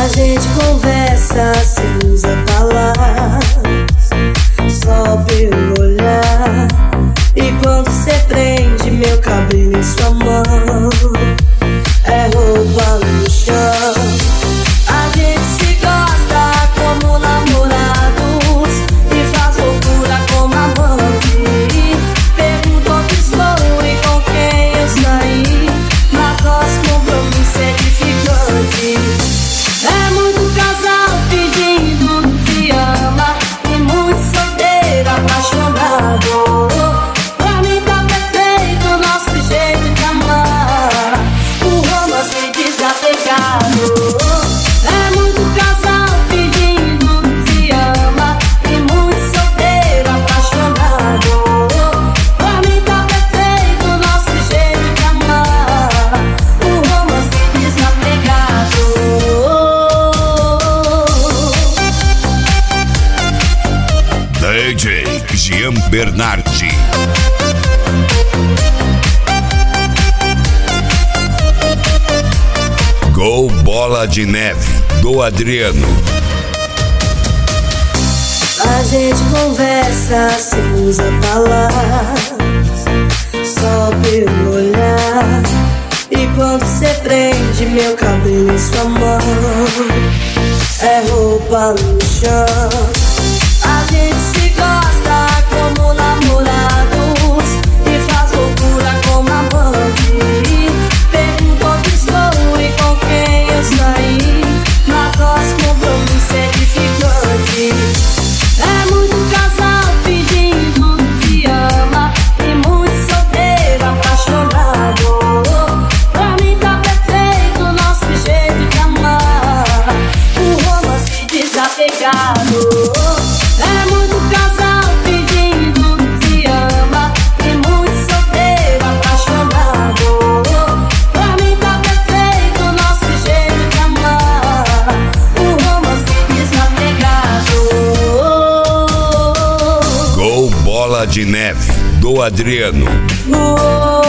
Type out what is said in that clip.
A gente conversa sem usar palavras, só pelo olhar. E quando cê prende meu cabelo em sua mão, é roupa no chão. A gente se gosta como namorados e faz loucura como amante. Pergunto onde estou e com quem eu saí, mas nosso compromisso é edificante. É muito casal pedindo que se ama e muito solteiro apaixonado. Pra mim tá perfeito o nosso jeito de amar, o romance desapegado. É muito casal pedindo que se ama e muito solteiro apaixonado. Pra mim tá perfeito o nosso jeito de amar, o romance desapegado. DJ Jean Bernardi. Gol Bola de Neve, do Adriano. A gente conversa sem usar palavras, só pelo olhar. E quando cê prende meu cabelo em sua mão, é roupa no chão. A gente se gosta como namorados e faz loucura como amante. Pergunto onde estou e com quem eu saí, mas nosso compromisso é edificante. É muito casal pedindo que se ama e muito solteiro apaixonado. Pra mim tá perfeito o nosso jeito de amar, o romance desapegado. É muito casal pedindo que se ama e muito solteiro apaixonado. Pra mim tá perfeito o nosso jeito de amar, o romance desapegado. Gol Bola de Neve, do Adriano. Oh,